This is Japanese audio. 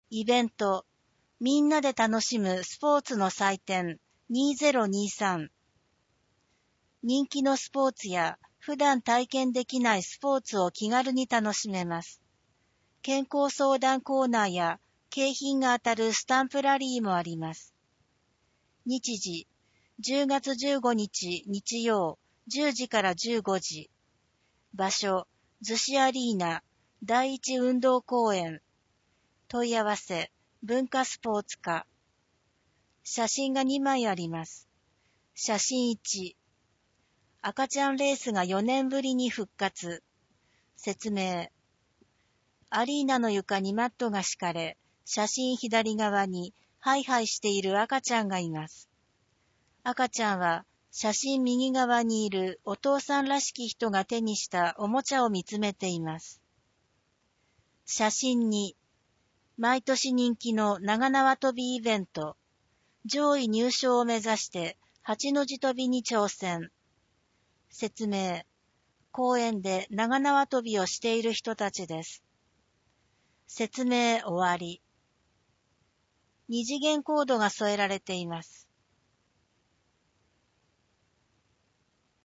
イベント、みんなで楽しむスポーツの祭典2023。人気のスポーツや普段体験できないスポーツを気軽に楽しめます。健康相談コーナーや景品が当たるスタンプラリーもあります。日時、10月15日日曜10時から15時。場所、逗子アリーナ第一運動公園。問い合わせ、文化スポーツ課。写真が2枚あります。写真1。赤ちゃんレースが4年ぶりに復活。説明。アリーナの床にマットが敷かれ、写真左側にハイハイしている赤ちゃんがいます。赤ちゃんは写真右側にいるお父さんらしき人が手にしたおもちゃを見つめています。写真2。毎年人気の長縄跳びイベント。上位入賞を目指して8の字跳びに挑戦。説明。公園で長縄跳びをしている人たちです。説明終わり。二次元コードが添えられています。